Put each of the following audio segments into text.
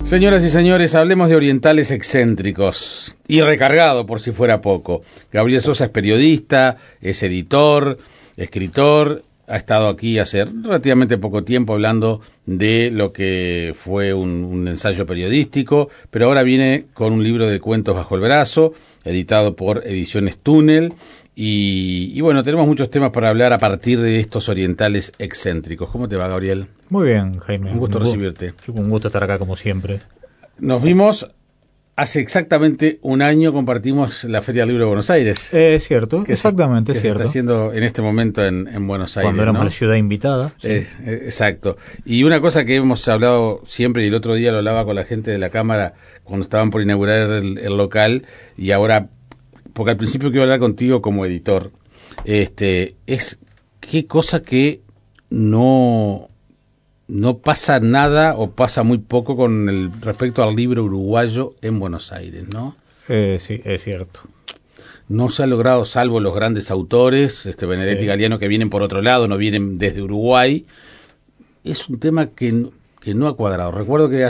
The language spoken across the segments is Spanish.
Señoras y señores, hablemos de orientales excéntricos y recargado por si fuera poco. Gabriel Sosa es periodista, es editor, escritor, ha estado aquí hace relativamente poco tiempo hablando de lo que fue un ensayo periodístico, pero ahora viene con un libro de cuentos bajo el brazo, editado por Ediciones Túnel. Y bueno, tenemos muchos temas para hablar a partir de estos orientales excéntricos. ¿Cómo te va, Gabriel? Muy bien, Jaime. Un gusto recibirte. Un gusto estar acá como siempre. Nos vimos hace exactamente un año, compartimos la Feria del Libro de Buenos Aires. Es cierto, exactamente, es cierto. Se está haciendo en este momento en Buenos Aires. Cuando éramos, ¿no? la ciudad invitada. Sí. Exacto. Y una cosa que hemos hablado siempre, y el otro día lo hablaba con la gente de la Cámara cuando estaban por inaugurar el local, y ahora, porque al principio quiero hablar contigo como editor, es qué cosa que no pasa nada o pasa muy poco con el respecto al libro uruguayo en Buenos Aires, ¿no? Sí, es cierto. No se ha logrado, salvo los grandes autores, Benedetti y Galeano, que vienen por otro lado, no vienen desde Uruguay. Es un tema que no ha cuadrado. Recuerdo que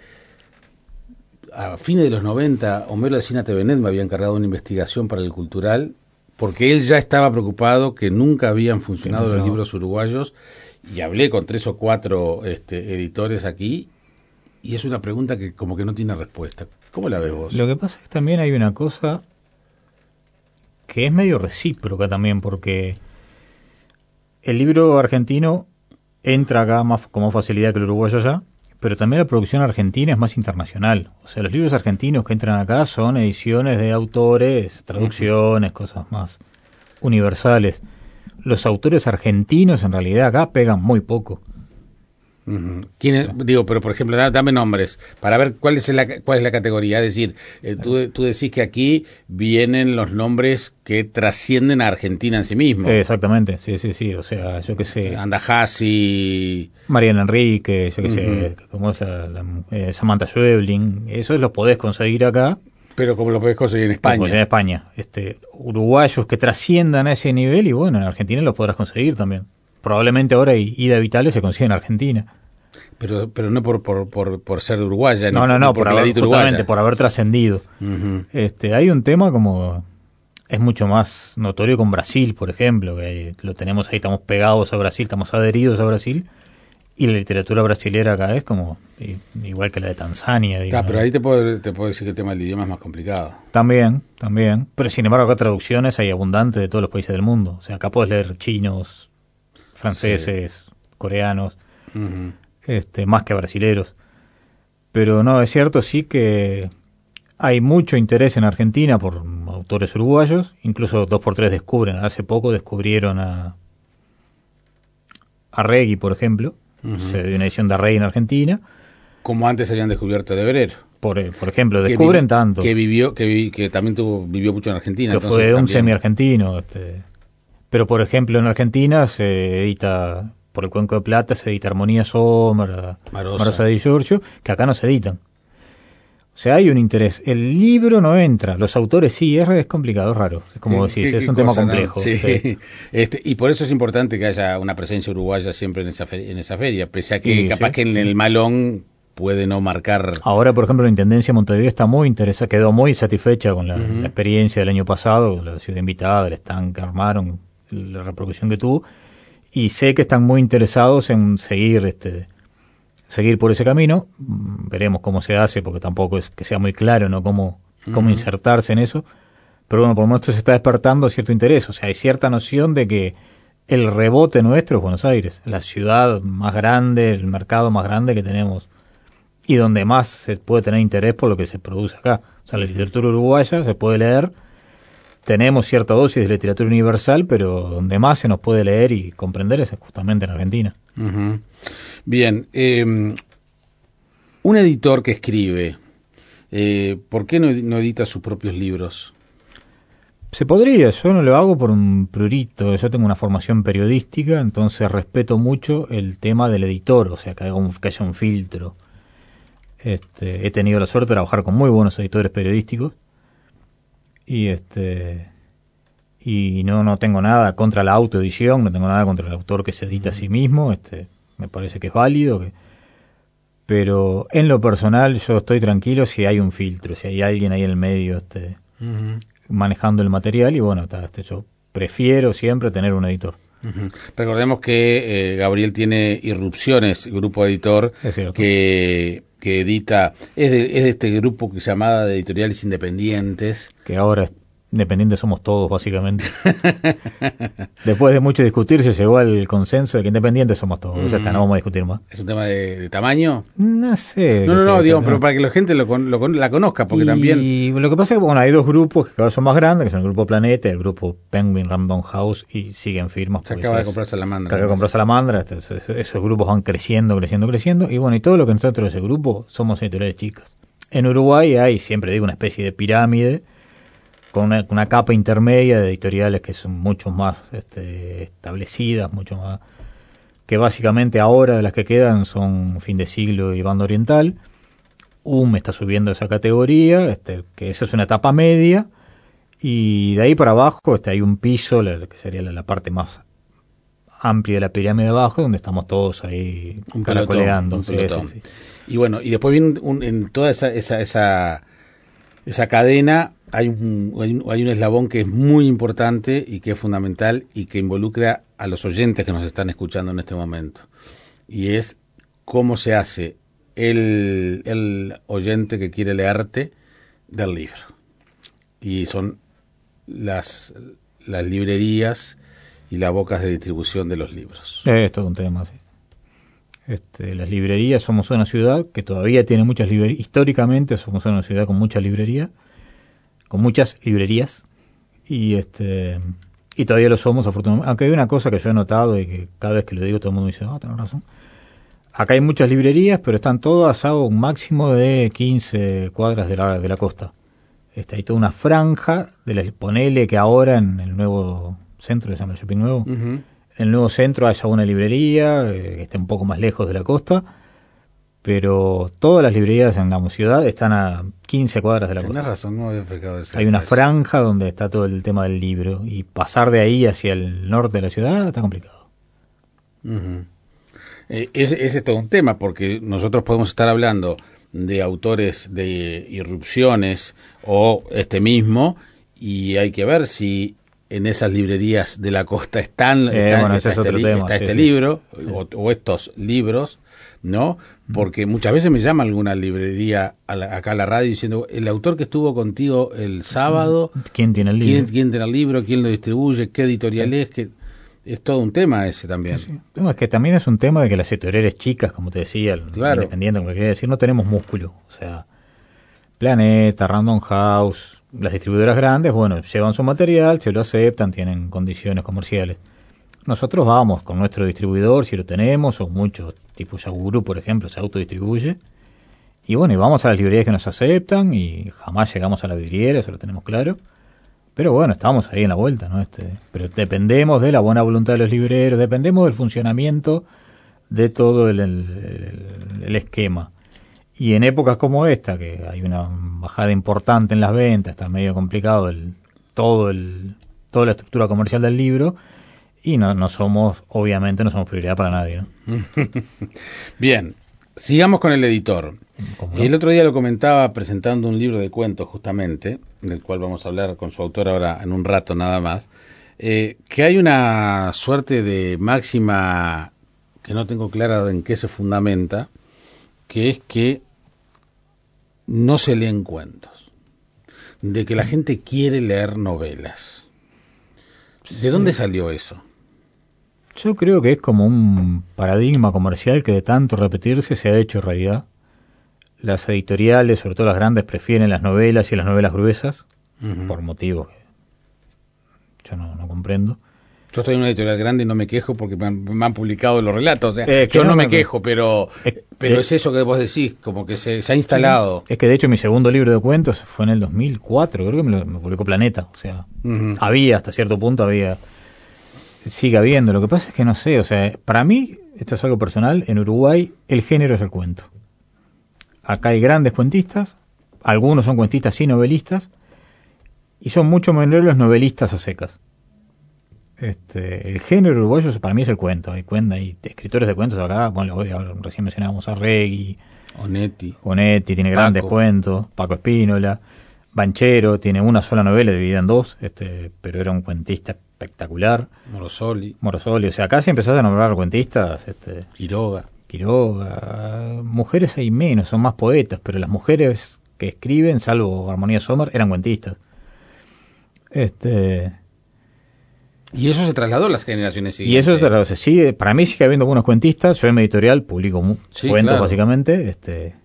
a fines de los 90, Homero Alsina Tevenet me había encargado una investigación para el Cultural, porque él ya estaba preocupado que nunca habían funcionado los libros uruguayos, y hablé con 3 o 4 editores aquí, y es una pregunta que como que no tiene respuesta. ¿Cómo la ves vos? Lo que pasa es que también hay una cosa que es medio recíproca también, porque el libro argentino entra acá con más facilidad que el uruguayo allá, pero también la producción argentina es más internacional. O sea, los libros argentinos que entran acá son ediciones de autores, traducciones, cosas más universales. Los autores argentinos en realidad acá pegan muy poco. ¿Quiénes? Digo, pero por ejemplo, dame nombres para ver cuál es la categoría. Es decir, tú decís que aquí vienen los nombres que trascienden a Argentina en sí mismo. Exactamente, sí. O sea, yo qué sé. Andajasi, Mariana Enrique, yo qué sé, como es Samantha Schweblin. Eso los podés conseguir acá. Pero como lo podés conseguir en España. En España. Uruguayos que trasciendan a ese nivel, y bueno, en Argentina los podrás conseguir también. Probablemente ahora Ida Vitale se consigue en Argentina. Pero no por ser uruguaya. No, por haber trascendido. Hay un tema como es mucho más notorio con Brasil, por ejemplo, que lo tenemos ahí, estamos pegados a Brasil, estamos adheridos a Brasil, y la literatura brasilera acá es como igual que la de Tanzania. Claro, pero ahí te puedo decir que el tema del idioma es más complicado. También. Pero sin embargo acá traducciones hay abundantes de todos los países del mundo. O sea, acá podés leer chinos, franceses, coreanos, más que brasileros. Pero no, es cierto sí que hay mucho interés en Argentina por autores uruguayos. Incluso 2x3 hace poco descubrieron a Regui, por ejemplo. Se dio una edición de Regui en Argentina. Como antes habían descubierto de Brero. Por ejemplo, descubren tanto. Que también vivió mucho en Argentina. Que fue un semi-argentino. Pero, por ejemplo, en Argentina se edita, por el Cuenco de Plata, se edita Armonía Sommer, Marosa di Giorgio, que acá no se editan. O sea, hay un interés. El libro no entra, los autores sí, es complicado, es raro. Es como decís, es un tema complejo. ¿No? Sí. Y por eso es importante que haya una presencia uruguaya siempre en esa feria, pese a que capaz que en el malón puede no marcar. Ahora, por ejemplo, la Intendencia de Montevideo está muy interesada, quedó muy satisfecha con la experiencia del año pasado, la ciudad invitada, el stand que armaron, la repercusión que tuvo, y sé que están muy interesados en seguir por ese camino. Veremos cómo se hace, porque tampoco es que sea muy claro, ¿no? Cómo insertarse en eso, pero bueno, por lo menos se está despertando cierto interés. O sea, hay cierta noción de que el rebote nuestro es Buenos Aires, la ciudad más grande, el mercado más grande que tenemos, y donde más se puede tener interés por lo que se produce acá. O sea, la literatura uruguaya se puede leer, tenemos cierta dosis de literatura universal, pero donde más se nos puede leer y comprender es justamente en Argentina. Bien, un editor que escribe, ¿por qué no edita sus propios libros? Se podría, yo no lo hago por un prurito, yo tengo una formación periodística, entonces respeto mucho el tema del editor, o sea, que haya un filtro. He tenido la suerte de trabajar con muy buenos editores periodísticos y no tengo nada contra la autoedición, no tengo nada contra el autor que se edita a sí mismo, me parece que es válido, Pero en lo personal yo estoy tranquilo si hay un filtro, si hay alguien ahí en el medio manejando el material, y bueno, yo prefiero siempre tener un editor. Recordemos que Gabriel tiene Irrupciones, grupo editor, que edita, es de este grupo que se llamaba de Editoriales Independientes. Que ahora independientes somos todos, básicamente. Después de mucho discutir, se llegó al consenso de que independientes somos todos. Ya está, no vamos a discutir más. ¿Es un tema de tamaño? No sé. No, digamos, pero para que la gente la conozca, porque también... Y lo que pasa es que hay dos grupos que cada vez son más grandes, que son el Grupo Planeta y el Grupo Penguin Random House, y siguen firmas. Se acaba de comprar Salamandra. Acaba de comprar Salamandra, esos grupos van creciendo, y bueno, y todo lo que nosotros de ese grupo somos editoriales chicas. En Uruguay hay, siempre digo, una especie de pirámide, con una capa intermedia de editoriales que son mucho más establecidas, mucho más, que básicamente ahora de las que quedan son Fin de Siglo y Banda Oriental. Está subiendo esa categoría, que esa es una etapa media, y de ahí para abajo hay un piso, que sería la parte más amplia de la pirámide de abajo, donde estamos todos ahí caracoleando. Sí. Y bueno, y después viene en toda esa cadena hay un eslabón que es muy importante y que es fundamental y que involucra a los oyentes que nos están escuchando en este momento. Y es cómo se hace el oyente que quiere leerte del libro. Y son las librerías y las bocas de distribución de los libros. Es todo un tema, sí. Las librerías, somos una ciudad que todavía tiene muchas librerías. Históricamente somos una ciudad con muchas librerías, y todavía lo somos, afortunadamente. Aunque hay una cosa que yo he notado y que cada vez que lo digo todo el mundo dice, tenés razón. Acá hay muchas librerías, pero están todas a un máximo de 15 cuadras de la costa. Hay toda una franja, ponele que ahora en el nuevo centro, que se llama el Shopping Nuevo, en el nuevo centro haya una librería que esté un poco más lejos de la costa, pero todas las librerías en la ciudad están a 15 cuadras de la costa. Tenés razón, no había explicado eso. Hay una franja donde está todo el tema del libro, y pasar de ahí hacia el norte de la ciudad está complicado. Ese es todo un tema, porque nosotros podemos estar hablando de autores de Irrupciones o mismo, y hay que ver si en esas librerías de la costa está este libro o estos libros, ¿no? Porque muchas veces me llama alguna librería acá a la radio diciendo, el autor que estuvo contigo el sábado, ¿quién tiene el libro? ¿Quién tiene el libro? ¿Quién lo distribuye? ¿Qué editorial es? Es todo un tema ese también. Sí. El tema es que también es un tema de que las editoriales chicas, como te decía, claro, independientes, como quería decir, no tenemos músculo. O sea, Planeta, Random House, las distribuidoras grandes, bueno, llevan su material, se lo aceptan, tienen condiciones comerciales. Nosotros vamos con nuestro distribuidor, si lo tenemos, o muchos, tipo Yaguru, por ejemplo, se autodistribuye. Y bueno, y vamos a las librerías que nos aceptan, y jamás llegamos a la vidriera, eso lo tenemos claro. Pero bueno, estamos ahí en la vuelta, ¿no? Pero dependemos de la buena voluntad de los libreros, dependemos del funcionamiento de todo el esquema. Y en épocas como esta, que hay una bajada importante en las ventas, está medio complicado toda la estructura comercial del libro, y obviamente no somos prioridad para nadie, ¿no? Bien, sigamos con el editor. El otro día lo comentaba presentando un libro de cuentos, justamente, del cual vamos a hablar con su autor ahora en un rato nada más, que hay una suerte de máxima que no tengo clara en qué se fundamenta, que es que no se leen cuentos, de que la gente quiere leer novelas. ¿De dónde salió eso? Yo creo que es como un paradigma comercial que de tanto repetirse se ha hecho realidad. Las editoriales, sobre todo las grandes, prefieren las novelas y las novelas gruesas, por motivos que yo no comprendo. Yo estoy en una editorial grande y no me quejo porque me han publicado los relatos. O sea, yo no me quejo, pero es eso que vos decís, como que se ha instalado. Sí. Es que de hecho mi segundo libro de cuentos fue en el 2004, creo que me publicó Planeta. O sea, había, hasta cierto punto sigue habiendo. Lo que pasa es que no sé, o sea, para mí, esto es algo personal, en Uruguay el género es el cuento. Acá hay grandes cuentistas, algunos son cuentistas y novelistas, y son mucho menores los novelistas a secas. El género uruguayo para mí es el cuento. Hay escritores de cuentos acá, bueno, recién mencionábamos a Regui, Onetti tiene grandes cuentos, Paco Espínola, Banchero tiene una sola novela dividida en dos, pero era un cuentista espectacular. Morosoli, o sea, casi empezás a nombrar cuentistas. Quiroga, mujeres hay menos, son más poetas, pero las mujeres que escriben, salvo Armonía Sommer, eran cuentistas. Y eso se trasladó a las generaciones siguientes. Y eso se trasladó, sigue, para mí sigue habiendo buenos cuentistas. Yo en mi editorial publico cuentos, claro, básicamente.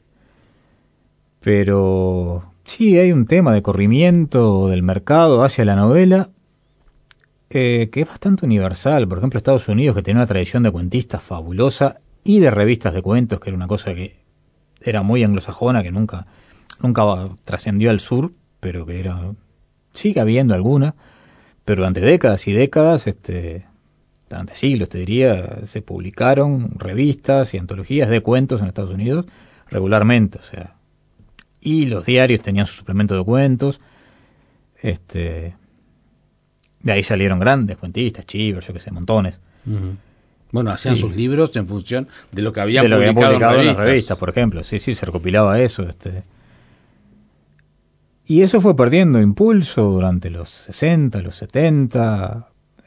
Pero sí hay un tema de corrimiento del mercado hacia la novela que es bastante universal. Por ejemplo, Estados Unidos, que tenía una tradición de cuentistas fabulosa y de revistas de cuentos, que era una cosa que era muy anglosajona, que nunca trascendió al sur, pero que sigue habiendo alguna. Pero durante décadas y décadas, durante siglos te diría, se publicaron revistas y antologías de cuentos en Estados Unidos regularmente, o sea, y los diarios tenían su suplemento de cuentos. De ahí salieron grandes cuentistas, Chivers, yo que sé, montones. Uh-huh. Bueno, hacían sus libros en función de lo que habían publicado en las revistas, por ejemplo. Sí, se recopilaba eso. Y eso fue perdiendo impulso durante los 60, los 70.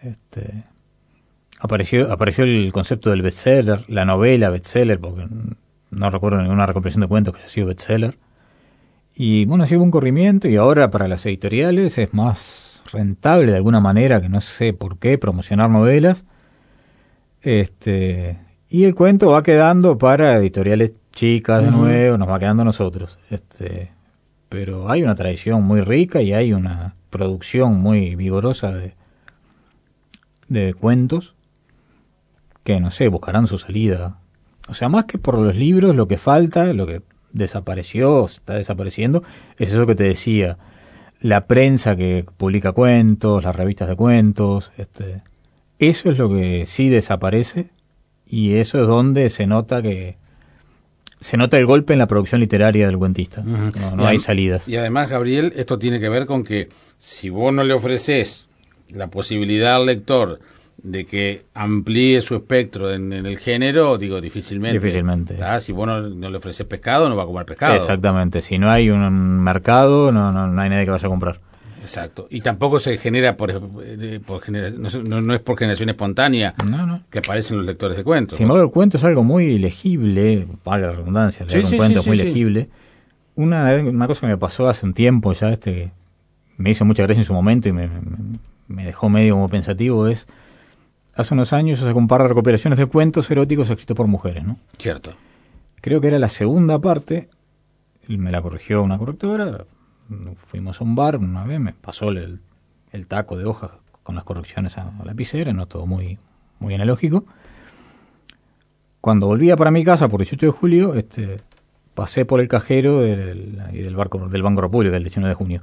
Apareció el concepto del bestseller, la novela bestseller, porque no recuerdo ninguna recopilación de cuentos que haya sido bestseller. Y bueno, así hubo un corrimiento, y ahora para las editoriales es más rentable de alguna manera, que no sé por qué, promocionar novelas. Y el cuento va quedando para editoriales chicas de nuevo, nos va quedando a nosotros. Pero hay una tradición muy rica y hay una producción muy vigorosa de cuentos que, no sé, buscarán su salida. O sea, más que por los libros, lo que falta, lo que desapareció, está desapareciendo, es eso que te decía, la prensa que publica cuentos, las revistas de cuentos, eso es lo que sí desaparece, y eso es donde se nota el golpe en la producción literaria del cuentista. Uh-huh. No hay salidas. Y además, Gabriel, esto tiene que ver con que si vos no le ofreces la posibilidad al lector de que amplíe su espectro en el género, digo, difícilmente. Si vos no le ofreces pescado, no va a comer pescado. Exactamente. Si no hay un mercado, no hay nadie que vaya a comprar. Exacto. Y tampoco se genera no es por generación espontánea que aparecen los lectores de cuentos. Sin embargo, el cuento es algo muy legible, valga la redundancia, leer un cuento es muy legible. Una cosa que me pasó hace un tiempo ya, que me hizo mucha gracia en su momento y me dejó medio como pensativo, es, hace unos años yo saqué un par de recopilaciones de cuentos eróticos escritos por mujeres, ¿no? Cierto. Creo que era la segunda parte, me la corrigió una correctora. Fuimos a un bar una vez, me pasó el taco de hojas con las correcciones a lapicera, no todo muy, muy analógico. Cuando volvía para mi casa por 18 de julio, pasé por el cajero del Banco República, el 19 de junio.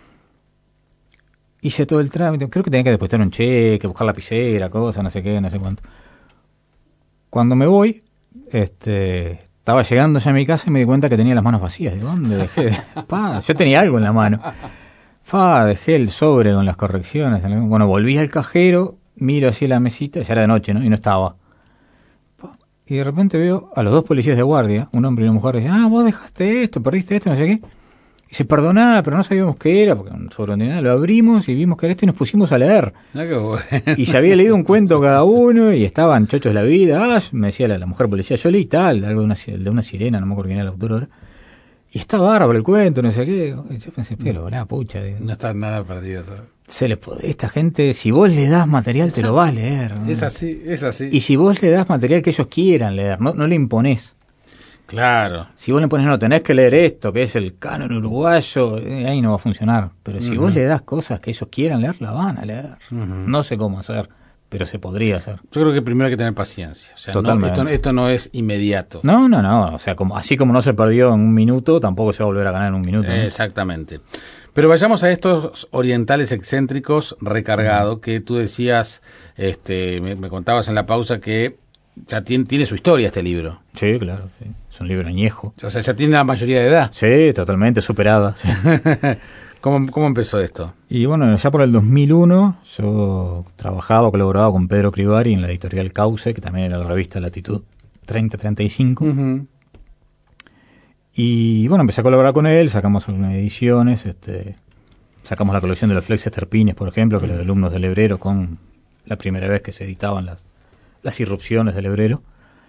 Hice todo el trámite, creo que tenía que depositar un cheque, buscar lapicera, cosas, no sé qué, no sé cuánto. Cuando me voy, estaba llegando ya a mi casa y me di cuenta que tenía las manos vacías. ¿De dónde dejé? Yo tenía algo en la mano. Dejé el sobre con las correcciones. Bueno, volví al cajero, miro así la mesita, ya era de noche, ¿no? Y no estaba. Y de repente veo a los dos policías de guardia, un hombre y una mujer, y dicen, vos dejaste esto, perdiste esto, no sé qué. Y dice, perdoná, pero no sabíamos qué era, porque sobre nada lo abrimos y vimos que era esto y nos pusimos a leer. Qué bueno. Y se había leído un cuento cada uno y estaban chochos de la vida. Me decía la mujer policía, yo leí tal, algo de una sirena, no me acuerdo quién era el autor ahora. Y está bárbaro el cuento, no sé qué. Y yo pensé, pero la pucha. No está nada perdido. Esta gente, si vos le das material, te lo va a leer, ¿no? Es así. Y si vos le das material que ellos quieran leer, no le imponés. Claro. Si vos le pones, no, tenés que leer esto, que es el canon uruguayo, ahí no va a funcionar. Pero si vos le das cosas que ellos quieran leer, la van a leer. No sé cómo hacer, pero se podría hacer. Yo creo que primero hay que tener paciencia. O sea, totalmente. Esto no es inmediato. No. O sea, así como no se perdió en un minuto, tampoco se va a volver a ganar en un minuto, ¿no? Exactamente. Pero vayamos a estos orientales excéntricos recargados, que tú decías, me contabas en la pausa que ya tiene su historia este libro. Sí, claro, sí. Es un libro añejo. O sea, ya tiene la mayoría de edad. Sí, totalmente, superada. Sí. ¿Cómo empezó esto? Y bueno, ya por el 2001 yo colaboraba con Pedro Crivari en la editorial Cauce, que también era la revista Latitud 3035. Uh-huh. Y bueno, empecé a colaborar con él, sacamos algunas ediciones, sacamos la colección de los Flexes Terpines, por ejemplo, que era de alumnos del Hebrero, con la primera vez que se editaban las irrupciones del Hebrero.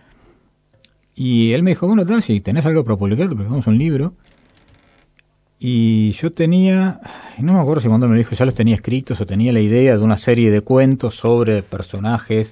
Y él me dijo, bueno, si tenés algo para publicar, te publicamos un libro. Y yo tenía, no me acuerdo si cuando me lo dijo, ya los tenía escritos o tenía la idea de una serie de cuentos sobre personajes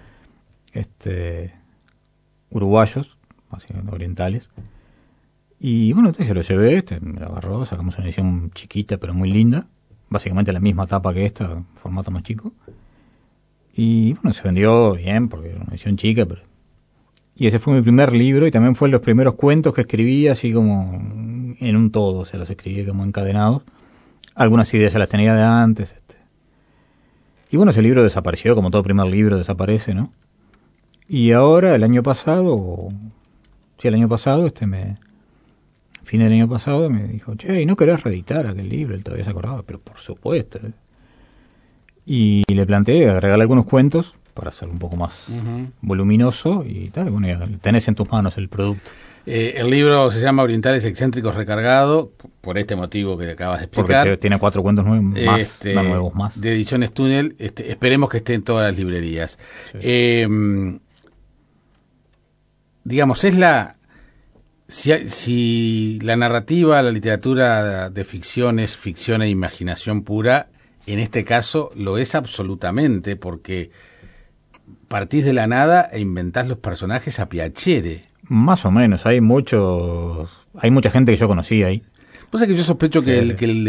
uruguayos, básicamente orientales. Y bueno, se lo llevé, me lo agarró, sacamos una edición chiquita pero muy linda, básicamente la misma tapa que esta, formato más chico. Y bueno, se vendió bien porque era una edición chica, pero... Y ese fue mi primer libro y también fue los primeros cuentos que escribí así como en un todo, o sea, los escribí como encadenados. Algunas ideas ya las tenía de antes. Y bueno, ese libro desapareció, como todo primer libro desaparece, ¿no? Y ahora, el año pasado, fin del año pasado, me dijo, che, ¿y no querés reeditar aquel libro? Él todavía se acordaba, pero por supuesto. Y le planteé agregarle algunos cuentos para hacerlo un poco más voluminoso y tal. Bueno, ya tenés en tus manos el producto. El libro se llama Orientales Excéntricos Recargado, por este motivo que acabas de explicar. Porque tiene 4 cuentos nuevos más. De Ediciones Túnel, esperemos que esté en todas las librerías. Sí. Digamos, es si la narrativa, la literatura de ficción es ficción e imaginación pura, en este caso lo es absolutamente, porque partís de la nada e inventás los personajes a piacere. Más o menos, hay mucha gente que yo conocí ahí. Pues es que yo sospecho sí, que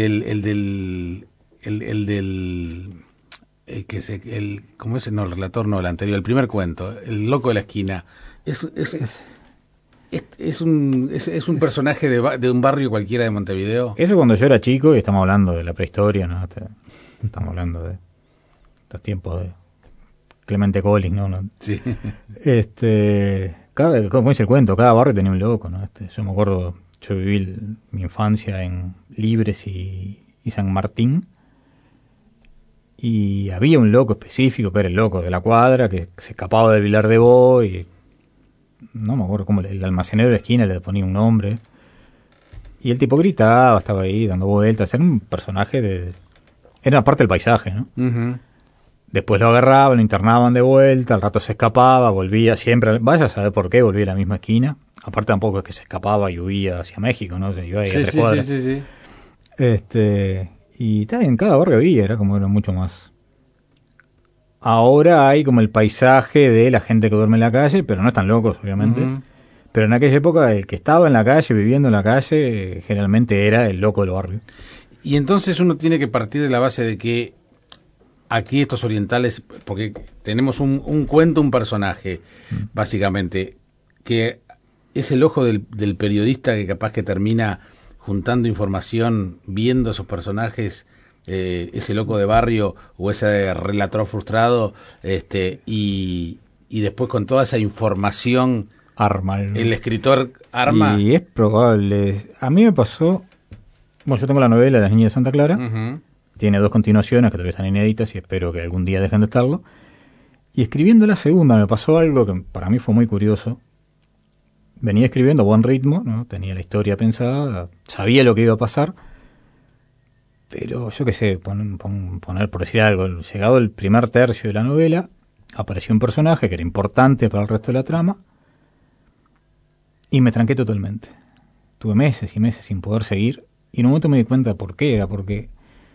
¿cómo es? No, el relator no, el anterior, el primer cuento, el loco de la esquina, es un personaje de un barrio cualquiera de Montevideo. Eso cuando yo era chico, y estamos hablando de la prehistoria, ¿no? Estamos hablando de los tiempos de Clemente Collins, ¿no? Sí. Como dice el cuento, cada barrio tenía un loco, ¿no? Yo me acuerdo, yo viví mi infancia en Libres y San Martín, y había un loco específico que era el loco de la cuadra, que se escapaba de Vilar de Bo, y no me acuerdo cómo, el almacenero de la esquina le ponía un nombre, y el tipo gritaba, estaba ahí dando vueltas, era un personaje era parte del paisaje, ¿no? Uh-huh. Después lo agarraban, lo internaban de vuelta, al rato se escapaba, volvía siempre, vaya a saber por qué volvía a la misma esquina. Aparte tampoco es que se escapaba y huía hacia México, ¿no? Se iba ahí a 3 cuadras. Sí. Y en cada barrio había, era mucho más. Ahora hay como el paisaje de la gente que duerme en la calle, pero no están locos, obviamente. Uh-huh. Pero en aquella época el que estaba en la calle, viviendo en la calle, generalmente era el loco del barrio. Y entonces uno tiene que partir de la base de que aquí estos orientales, porque tenemos un cuento, un personaje, básicamente, que es el ojo del periodista que capaz que termina juntando información, viendo esos personajes, ese loco de barrio o ese relator frustrado, y después con toda esa información el escritor arma. Y es probable. A mí me pasó, bueno, yo tengo la novela Las Niñas de Santa Clara. Uh-huh. Tiene 2 continuaciones que todavía están inéditas y espero que algún día dejen de estarlo. Y escribiendo la segunda me pasó algo que para mí fue muy curioso. Venía escribiendo a buen ritmo, ¿no? Tenía la historia pensada, sabía lo que iba a pasar, pero yo qué sé, poner por decir algo, llegado el primer tercio de la novela, apareció un personaje que era importante para el resto de la trama y me tranqué totalmente. Tuve meses y meses sin poder seguir y en un momento me di cuenta de por qué era, porque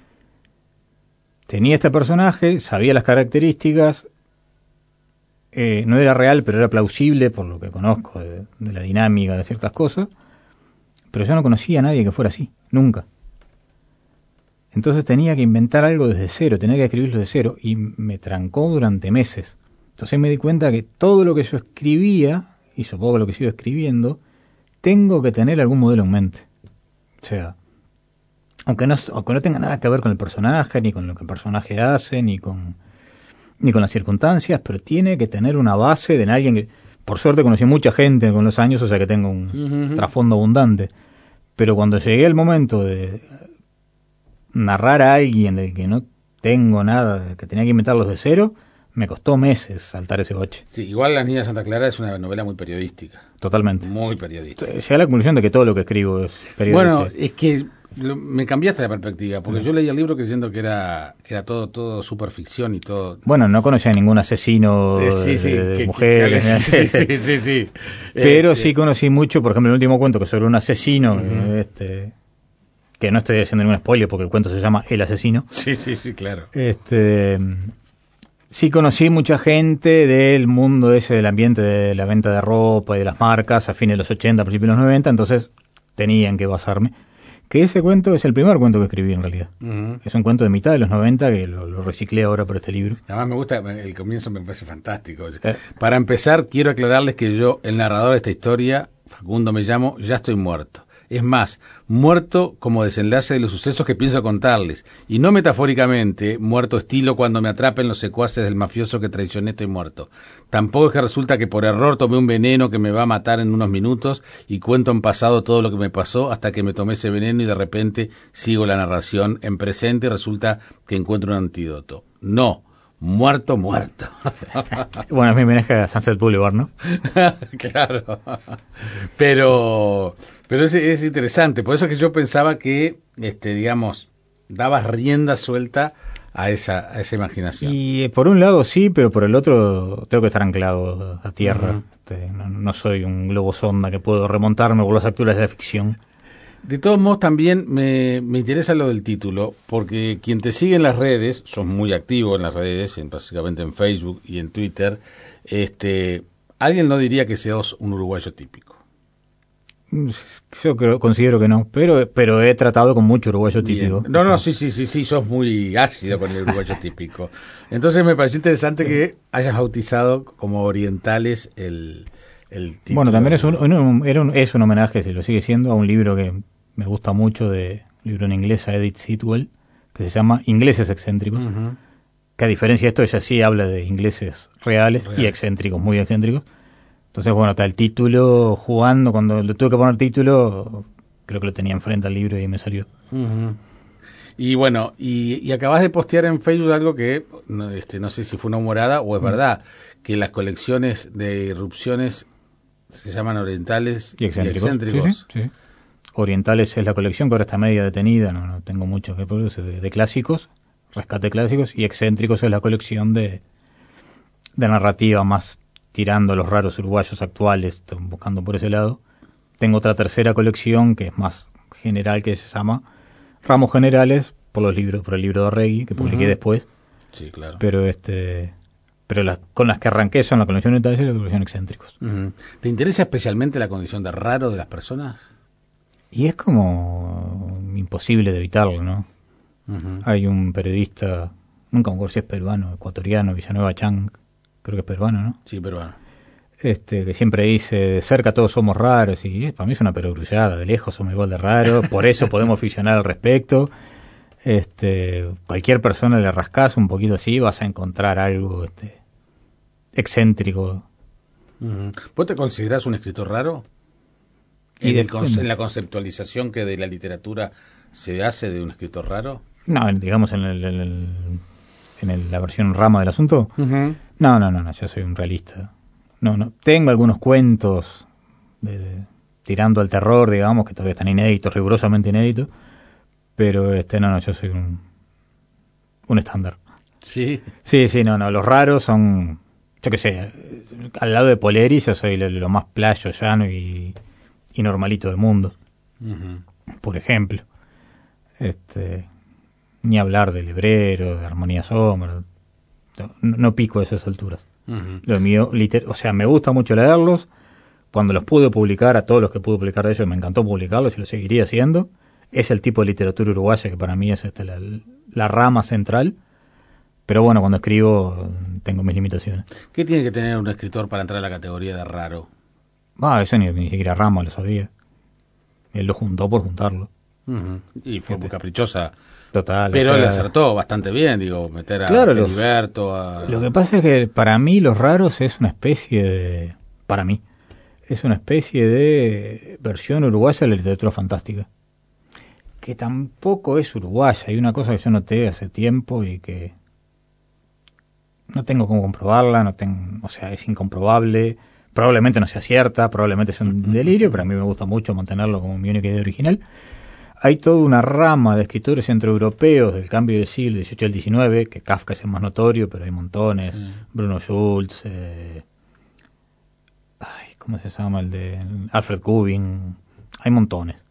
tenía este personaje, sabía las características, no era real, pero era plausible por lo que conozco de la dinámica de ciertas cosas, pero yo no conocía a nadie que fuera así, nunca. Entonces tenía que inventar algo desde cero, tenía que escribirlo desde cero, y me trancó durante meses. Entonces me di cuenta que todo lo que yo escribía, y supongo que lo que sigo escribiendo, tengo que tener algún modelo en mente. O sea, aunque no tenga nada que ver con el personaje, ni con lo que el personaje hace, ni con las circunstancias, pero tiene que tener una base de alguien que, por suerte, conocí mucha gente con los años, o sea que tengo un trasfondo abundante. Pero cuando llegué al momento de narrar a alguien del que no tengo nada, que tenía que inventarlos de cero, Me costó meses saltar ese bache. Sí, igual Las Niñas de Santa Clara es una novela muy periodística. Totalmente. Muy periodística. Llegué a la conclusión de que todo lo que escribo es periodístico. Bueno, es que me cambiaste la perspectiva, porque yo leí el libro creyendo que era todo superficción y todo. Bueno, no conocía a ningún asesino de mujeres. Sí. Pero sí conocí mucho, por ejemplo, el último cuento que es sobre un asesino, que no estoy haciendo ningún spoiler porque el cuento se llama El asesino. Sí, claro. Sí conocí mucha gente del mundo ese del ambiente de la venta de ropa y de las marcas a fines de los 80, principios de los 90, entonces tenían que basarme. Que ese cuento es el primer cuento que escribí en realidad. Es un cuento de mitad de los 90 que lo reciclé ahora por este libro. Además me gusta, el comienzo me parece fantástico. Para empezar, quiero aclararles que yo, el narrador de esta historia, Facundo me llamo, ya estoy muerto. Es más, muerto como desenlace de los sucesos que pienso contarles. Y no metafóricamente, muerto estilo cuando me atrapen los secuaces del mafioso que traicioné, estoy muerto. Tampoco es que resulta que por error tomé un veneno que me va a matar en unos minutos y cuento en pasado todo lo que me pasó hasta que me tomé ese veneno y de repente sigo la narración en presente y resulta que encuentro un antídoto. No. Muerto. Bueno, es mi homenaje a Sunset Boulevard, ¿no? Claro. Pero es interesante. Por eso que yo pensaba que, digamos, dabas rienda suelta a esa imaginación. Y por un lado sí, pero por el otro tengo que estar anclado a tierra. No soy un globo sonda que puedo remontarme por las alturas de la ficción. De todos modos, también me interesa lo del título, porque quien te sigue en las redes, sos muy activo en las redes, básicamente en Facebook y en Twitter, alguien no diría que seas un uruguayo típico. Yo considero que no, pero he tratado con mucho uruguayo típico. Bien. No, sí, sos muy ácido con el uruguayo típico. Entonces me pareció interesante que hayas bautizado como orientales el título. Bueno, también es un homenaje, si lo sigue siendo, a un libro que me gusta mucho, un libro en inglés a Edith Sitwell, que se llama Ingleses excéntricos, que a diferencia de esto ella sí habla de ingleses reales y excéntricos, muy excéntricos. Entonces, bueno, está el título jugando, cuando le tuve que poner título, creo que lo tenía enfrente al libro y me salió. Y bueno, y acabas de postear en Facebook algo que no sé si fue una humorada o es verdad, que las colecciones de irrupciones se llaman orientales y excéntricos. Sí. Orientales es la colección que ahora está media detenida, no tengo mucho que producir, de clásicos, rescate clásicos, y excéntricos es la colección de narrativa más tirando a los raros uruguayos actuales, buscando por ese lado. Tengo otra tercera colección que es más general, que se llama Ramos Generales, por el libro de Arregui, que publiqué después. Sí, claro. Pero con las que arranqué son la colección orientales y la colección excéntricos. ¿Te interesa especialmente la condición de raro de las personas? Y es como imposible de evitarlo, ¿no? Hay un periodista, nunca me acuerdo si es peruano, ecuatoriano, Villanueva Chang, creo que es peruano, ¿no? Sí, peruano. Que siempre dice, de cerca todos somos raros, y para mí es una perogrullada, de lejos somos igual de raros, por eso podemos ficcionar al respecto. Cualquier persona le rascas un poquito así, vas a encontrar algo excéntrico. ¿Vos te considerás un escritor raro? ¿En la conceptualización que de la literatura se hace de un escritor raro? No, digamos en la versión rama del asunto. No, yo soy un realista. No, tengo algunos cuentos tirando al terror, digamos, que todavía están inéditos, rigurosamente inéditos, pero yo soy un estándar. Sí. Sí, no, los raros son, yo qué sé, al lado de Poleri yo soy lo más playo, llano y normalito del mundo. Por ejemplo. Ni hablar de Lebrero, de Armonía Sombra. No pico a esas alturas. Lo mío, me gusta mucho leerlos. Cuando los pude publicar, a todos los que pude publicar de ellos, me encantó publicarlos y lo seguiría haciendo. Es el tipo de literatura uruguaya que para mí es la rama central. Pero bueno, cuando escribo tengo mis limitaciones. ¿Qué tiene que tener un escritor para entrar a la categoría de raro? Eso ni siquiera Rama lo sabía. Él lo juntó por juntarlo. Y fue muy caprichosa. Total. Pero le acertó bastante bien, meter a Heriberto. Lo que pasa es que para mí Los Raros es una especie de... Para mí, es una especie de versión uruguaya de la literatura fantástica. Que tampoco es uruguaya. Hay una cosa que yo noté hace tiempo y que no tengo cómo comprobarla, o sea, es incomprobable, probablemente no sea cierta, probablemente sea un delirio, pero a mí me gusta mucho mantenerlo como mi única idea original. Hay toda una rama de escritores centroeuropeos del cambio de siglo XVIII al XIX, que Kafka es el más notorio, pero hay montones, Bruno Schulz, ¿cómo se llama? El de Alfred Kubin, hay montones.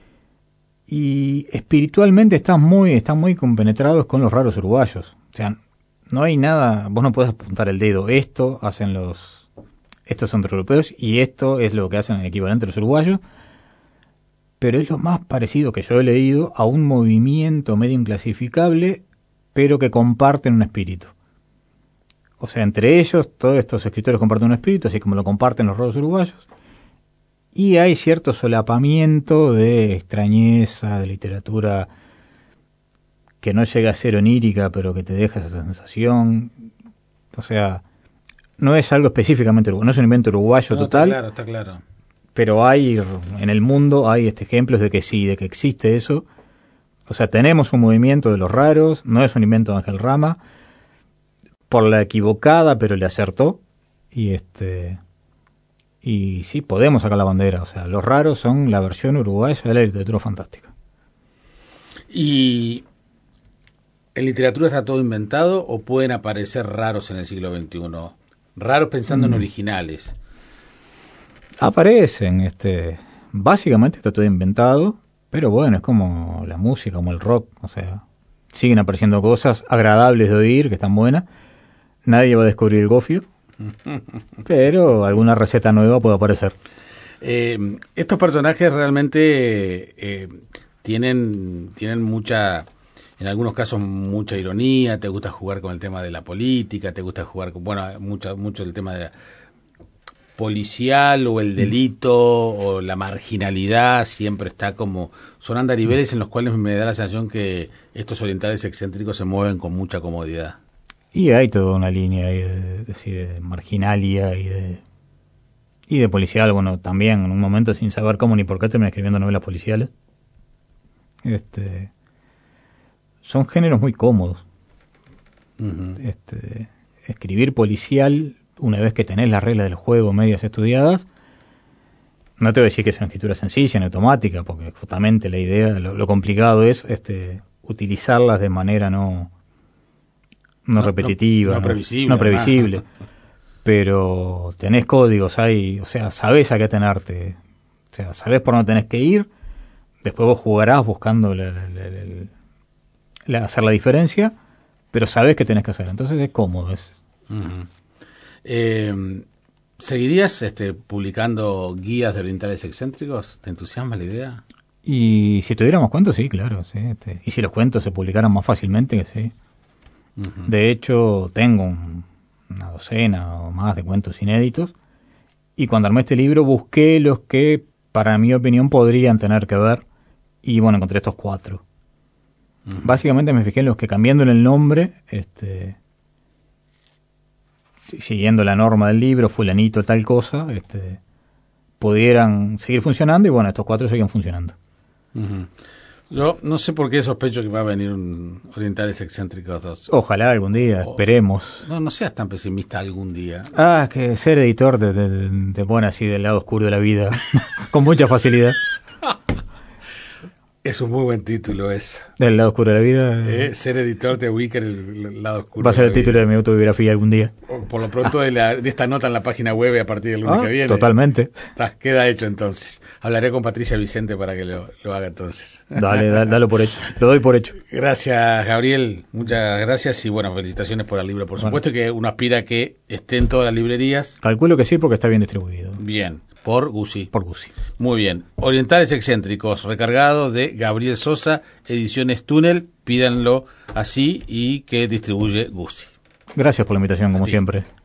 Y espiritualmente están muy compenetrados con los raros uruguayos. O sea, no hay nada, vos no podés apuntar el dedo, esto hacen estos centroeuropeos y esto es lo que hacen el equivalente a los uruguayos, pero es lo más parecido que yo he leído a un movimiento medio inclasificable, pero que comparten un espíritu. O sea, entre ellos, todos estos escritores comparten un espíritu, así como lo comparten los raros uruguayos, y hay cierto solapamiento de extrañeza, de literatura que no llega a ser onírica, pero que te deja esa sensación. O sea, no es algo específicamente uruguayo, no es un invento uruguayo total. Está claro. Pero hay, en el mundo, hay ejemplos de que sí, de que existe eso. O sea, tenemos un movimiento de los raros, no es un invento de Ángel Rama, por la equivocada, pero le acertó. Y sí, podemos sacar la bandera. O sea, los raros son la versión uruguaya de la literatura fantástica. ¿Y en literatura está todo inventado o pueden aparecer raros en el siglo XXI? Raros pensando en originales. Aparecen, básicamente está todo inventado, pero bueno, es como la música, como el rock, o sea, siguen apareciendo cosas agradables de oír, que están buenas. Nadie va a descubrir el gofio, pero alguna receta nueva puede aparecer. Estos personajes realmente tienen mucha, en algunos casos mucha ironía. Te gusta jugar con el tema de la política, te gusta jugar con, mucho el tema de la policial o el delito o la marginalidad. Siempre está como, son andariveles en los cuales me da la sensación que estos orientales excéntricos se mueven con mucha comodidad. Y hay toda una línea ahí de marginalia y de policial. Bueno, también en un momento, sin saber cómo ni por qué, terminé escribiendo novelas policiales. Son géneros muy cómodos. Uh-huh. Escribir policial, una vez que tenés las reglas del juego medias estudiadas, no te voy a decir que es una escritura sencilla ni automática, porque justamente la idea, lo complicado es utilizarlas de manera no repetitiva, no previsible. Pero tenés códigos, o sea, sabés a qué atenerte, o sea, sabés por dónde tenés que ir, después vos jugarás buscando hacer la diferencia, pero sabés qué tenés que hacer, entonces es cómodo. Uh-huh. ¿Seguirías publicando guías de orientales excéntricos? ¿Te entusiasma la idea? Y si tuviéramos cuentos, sí, claro. Sí, y si los cuentos se publicaran más fácilmente, sí. Uh-huh. De hecho, tengo una docena o más de cuentos inéditos. Y cuando armé este libro busqué los que, para mi opinión, podrían tener que ver. Y bueno, encontré estos 4. Uh-huh. Básicamente me fijé en los que, cambiándole el nombre, siguiendo la norma del libro, fulanito tal cosa, pudieran seguir funcionando, y bueno, estos 4 siguen funcionando. Uh-huh. Yo no sé por qué sospecho que va a venir un Orientales Excéntricos 2. Ojalá algún día, esperemos. No seas tan pesimista algún día. Que ser editor te pone así del lado oscuro de la vida, con mucha facilidad. Es un muy buen título eso. Del lado oscuro de la vida. Ser editor te ubica en el lado oscuro. Va a ser el título de mi autobiografía algún día. Por lo pronto de esta nota en la página web a partir del lunes que viene. Totalmente. Queda hecho entonces. Hablaré con Patricia Vicente para que lo haga entonces. Dalo por hecho. Lo doy por hecho. Gracias, Gabriel. Muchas gracias y bueno, felicitaciones por el libro. Por supuesto que uno aspira a que esté en todas las librerías. Calculo que sí, porque está bien distribuido. Bien. Por Guzzi. Muy bien. Orientales Excéntricos, recargado de Gabriel Sosa, Ediciones Túnel. Pídanlo así y que distribuye Guzzi. Gracias por la invitación, como siempre.